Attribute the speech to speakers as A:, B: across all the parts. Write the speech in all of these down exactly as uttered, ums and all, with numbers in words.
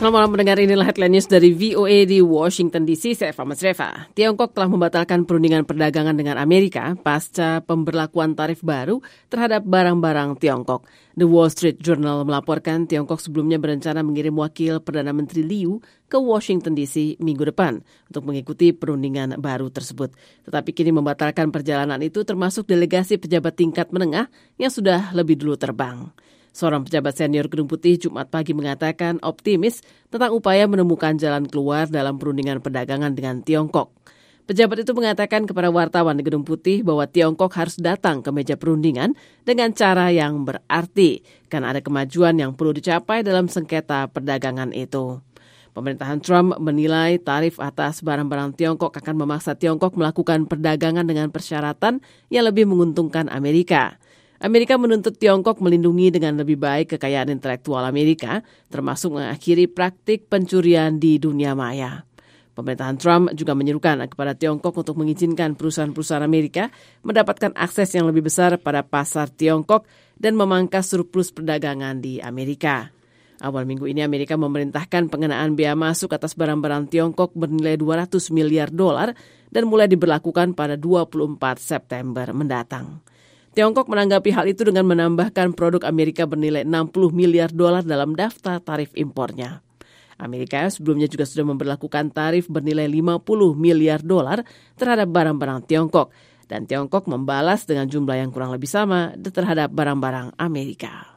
A: Selamat malam mendengar, inilah headline news dari V O A di Washington D C. Saya Eva Masreva. Tiongkok telah membatalkan perundingan perdagangan dengan Amerika pasca pemberlakuan tarif baru terhadap barang-barang Tiongkok. The Wall Street Journal melaporkan Tiongkok sebelumnya berencana mengirim wakil Perdana Menteri Liu ke Washington D C minggu depan untuk mengikuti perundingan baru tersebut. Tetapi kini membatalkan perjalanan itu termasuk delegasi pejabat tingkat menengah yang sudah lebih dulu terbang. Seorang pejabat senior Gedung Putih Jumat pagi mengatakan optimis tentang upaya menemukan jalan keluar dalam perundingan perdagangan dengan Tiongkok. Pejabat itu mengatakan kepada wartawan di Gedung Putih bahwa Tiongkok harus datang ke meja perundingan dengan cara yang berarti, karena ada kemajuan yang perlu dicapai dalam sengketa perdagangan itu. Pemerintahan Trump menilai tarif atas barang-barang Tiongkok akan memaksa Tiongkok melakukan perdagangan dengan persyaratan yang lebih menguntungkan Amerika. Amerika menuntut Tiongkok melindungi dengan lebih baik kekayaan intelektual Amerika, termasuk mengakhiri praktik pencurian di dunia maya. Pemerintahan Trump juga menyerukan kepada Tiongkok untuk mengizinkan perusahaan-perusahaan Amerika mendapatkan akses yang lebih besar pada pasar Tiongkok dan memangkas surplus perdagangan di Amerika. Awal minggu ini Amerika memerintahkan pengenaan bea masuk atas barang-barang Tiongkok bernilai dua ratus miliar dolar dan mulai diberlakukan pada dua puluh empat September mendatang. Tiongkok menanggapi hal itu dengan menambahkan produk Amerika bernilai enam puluh miliar dolar dalam daftar tarif impornya. Amerika sebelumnya juga sudah memberlakukan tarif bernilai lima puluh miliar dolar terhadap barang-barang Tiongkok, dan Tiongkok membalas dengan jumlah yang kurang lebih sama terhadap barang-barang Amerika.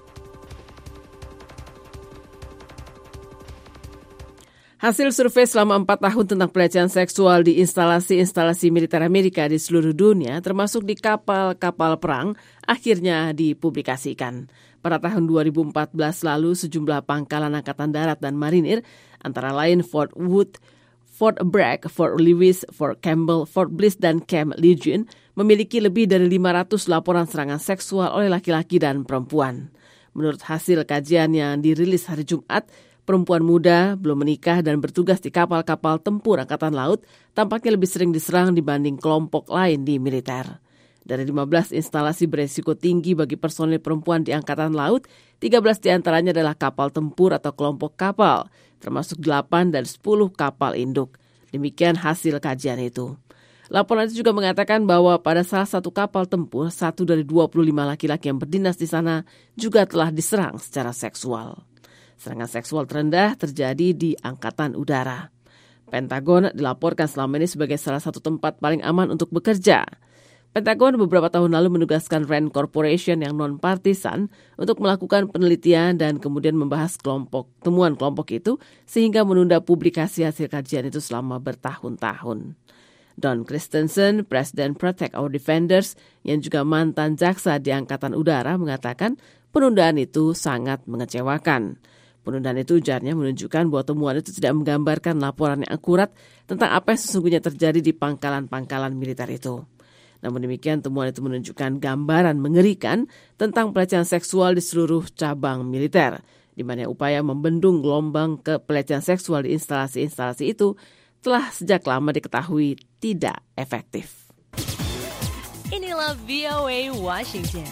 A: Hasil survei selama empat tahun tentang pelecehan seksual di instalasi-instalasi militer Amerika di seluruh dunia, termasuk di kapal-kapal perang, akhirnya dipublikasikan. Pada tahun dua ribu empat belas lalu, sejumlah pangkalan Angkatan Darat dan Marinir, antara lain Fort Wood, Fort Bragg, Fort Lewis, Fort Campbell, Fort Bliss, dan Camp Lejeune, memiliki lebih dari lima ratus laporan serangan seksual oleh laki-laki dan perempuan. Menurut hasil kajian yang dirilis hari Jumat, perempuan muda, belum menikah, dan bertugas di kapal-kapal tempur Angkatan Laut tampaknya lebih sering diserang dibanding kelompok lain di militer. Dari lima belas instalasi beresiko tinggi bagi personil perempuan di Angkatan Laut, tiga belas diantaranya adalah kapal tempur atau kelompok kapal, termasuk delapan dan sepuluh kapal induk. Demikian hasil kajian itu. Laporan itu juga mengatakan bahwa pada salah satu kapal tempur, satu dari dua puluh lima laki-laki yang berdinas di sana juga telah diserang secara seksual. Serangan seksual terendah terjadi di Angkatan Udara. Pentagon dilaporkan selama ini sebagai salah satu tempat paling aman untuk bekerja. Pentagon beberapa tahun lalu menugaskan Rand Corporation yang non-partisan untuk melakukan penelitian dan kemudian membahas kelompok temuan kelompok itu sehingga menunda publikasi hasil kajian itu selama bertahun-tahun. Don Christensen, Presiden Protect Our Defenders, yang juga mantan jaksa di Angkatan Udara, mengatakan penundaan itu sangat mengecewakan. Penundaan itu ujarnya menunjukkan bahwa temuan itu tidak menggambarkan laporan yang akurat tentang apa yang sesungguhnya terjadi di pangkalan-pangkalan militer itu. Namun demikian, temuan itu menunjukkan gambaran mengerikan tentang pelecehan seksual di seluruh cabang militer, di mana upaya membendung gelombang ke pelecehan seksual di instalasi-instalasi itu telah sejak lama diketahui tidak efektif.
B: Inilah V O A Washington.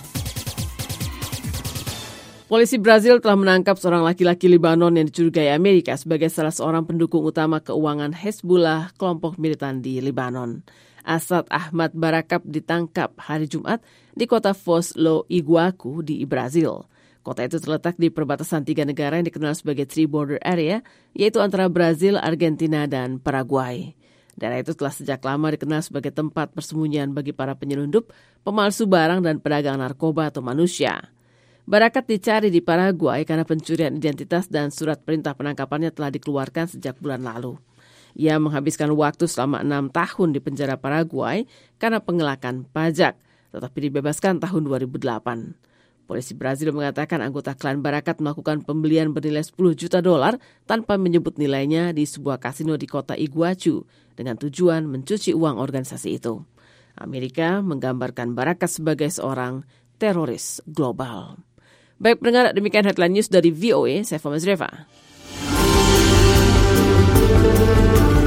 A: Polisi Brazil telah menangkap seorang laki-laki Libanon yang dicurigai Amerika sebagai salah seorang pendukung utama keuangan Hezbollah, kelompok militan di Libanon. Asad Ahmad Barakap ditangkap hari Jumat di kota Foz do Iguaçu di Brazil. Kota itu terletak di perbatasan tiga negara yang dikenal sebagai Three Border Area, yaitu antara Brazil, Argentina, dan Paraguay. Daerah itu telah sejak lama dikenal sebagai tempat persembunyian bagi para penyelundup, pemalsu barang, dan pedagang narkoba atau manusia. Barakat dicari di Paraguay karena pencurian identitas dan surat perintah penangkapannya telah dikeluarkan sejak bulan lalu. Ia menghabiskan waktu selama enam tahun di penjara Paraguay karena pengelakan pajak, tetapi dibebaskan tahun dua ribu delapan. Polisi Brazil mengatakan anggota klan Barakat melakukan pembelian bernilai sepuluh juta dolar tanpa menyebut nilainya di sebuah kasino di kota Iguaçu dengan tujuan mencuci uang organisasi itu. Amerika menggambarkan Barakat sebagai seorang teroris global. Baik pendengar, demikian headline news dari V O A, saya Eva Masreva.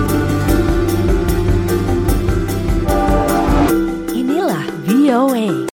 B: Inilah V O A.